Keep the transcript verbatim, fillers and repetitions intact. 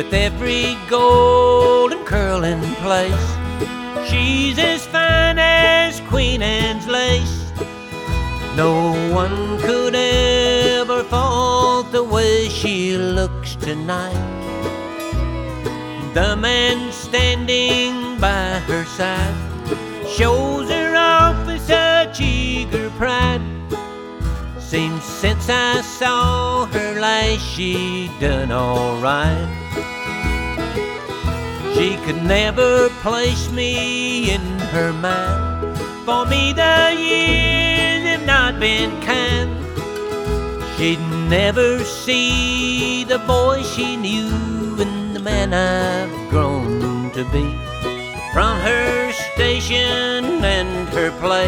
with every golden curl in place. She's as fine as Queen Anne's lace. No one could ever fault the way she looks tonight. The man standing by her side shows her off with such eager pride. Seems since I saw her last she done alright. She could never place me in her mind. For me the years have not been kind. She'd never see the boy she knew and the man I've grown to be. From her station and her place,